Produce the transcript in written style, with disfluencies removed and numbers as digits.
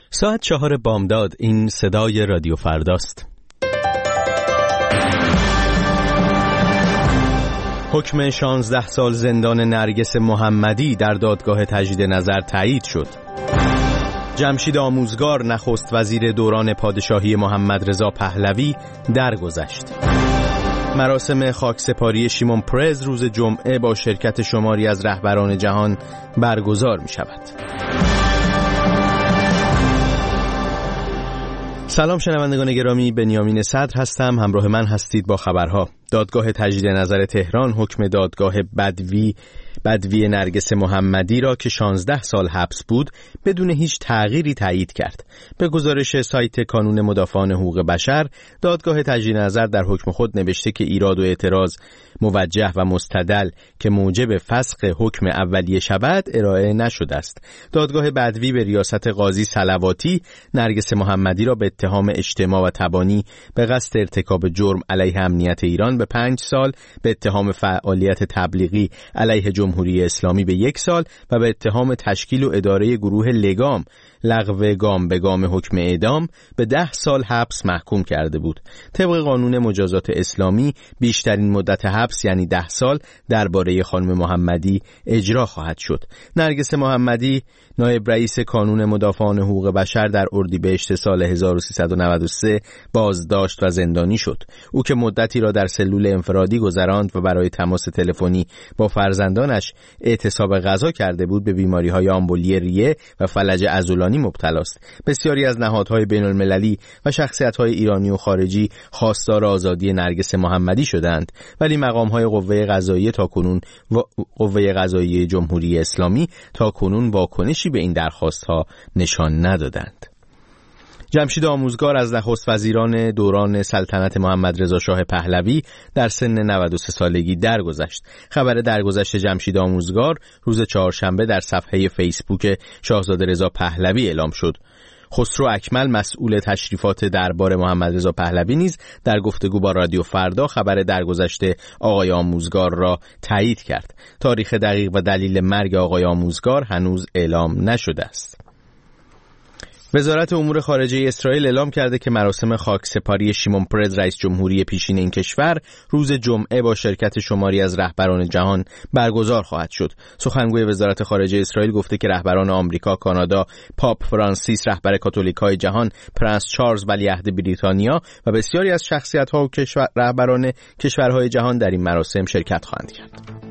ساعت 4 بامداد. این صدای رادیو فرداست. حکم 16 سال زندان نرگس محمدی در دادگاه تجدید نظر تایید شد. جمشید آموزگار نخست وزیر دوران پادشاهی محمد رضا پهلوی درگذشت. مراسم خاکسپاری شیمون پرز روز جمعه با شرکت شماری از رهبران جهان برگزار می شود. سلام شنوندگان گرامی، بنیامین صدر هستم. همراه من هستید با خبرها. دادگاه تجدید نظر تهران حکم دادگاه بدوی نرگس محمدی را که 16 سال حبس بود بدون هیچ تغییری تایید کرد. به گزارش سایت کانون مدافعان حقوق بشر، دادگاه تجدید نظر در حکم خود نوشته که ایراد و اعتراض موجه و مستدل که موجب فسخ حکم اولیه شود ارائه نشده است. دادگاه بدوی به ریاست قاضی صلواتی نرگس محمدی را به اتهام اجتماع و تبانی به قصد ارتکاب جرم علیه امنیت ایران به 5 سال، به اتهام فعالیت تبلیغی علیه جمهوری اسلامی به 1 سال و به اتهام تشکیل و اداره گروه لگام لغو گام به گام حکم اعدام به 10 سال حبس محکوم کرده بود. طبق قانون مجازات اسلامی بیشترین مدت حبس یعنی 10 سال درباره خانم محمدی اجرا خواهد شد. نرگس محمدی نایب رئیس کانون مدافعان حقوق بشر در اردیبهشت سال 1393 بازداشت و زندانی شد. او که مدتی را در سلول انفرادی گذراند و برای تماس تلفنی با فرزندانش اعتصاب غذا کرده بود، به بیماری‌های آمبولی ریه و فلج عضلانی مبتلا است. بسیاری از نهادهای بین‌المللی و شخصیت‌های ایرانی و خارجی خواستار آزادی نرگس محمدی شدند، ولی مقام‌های قوه قضاییه جمهوری اسلامی تاکنون واکنشی به این درخواست‌ها نشان ندادند. جمشید آموزگار از نخست وزیران دوران سلطنت محمد رضا شاه پهلوی در سن 93 سالگی درگذشت. خبر درگذشت جمشید آموزگار روز چهارشنبه در صفحه فیسبوک شاهزاده رضا پهلوی اعلام شد. خسرو اکمل مسئول تشریفات دربار محمد رضا پهلوی نیز در گفتگو با رادیو فردا خبر درگذشت آقای آموزگار را تایید کرد. تاریخ دقیق و دلیل مرگ آقای آموزگار هنوز اعلام نشده است. وزارت امور خارجه اسرائیل اعلام کرده که مراسم خاکسپاری شیمون پرز رئیس جمهوری پیشین این کشور روز جمعه با شرکت شماری از رهبران جهان برگزار خواهد شد. سخنگوی وزارت خارجه اسرائیل گفته که رهبران آمریکا، کانادا، پاپ فرانسیس رهبر کاتولیک‌های جهان، پرنس چارلز ولیعهد بریتانیا و بسیاری از شخصیت‌ها و رهبران کشورهای جهان در این مراسم شرکت خواهند کرد.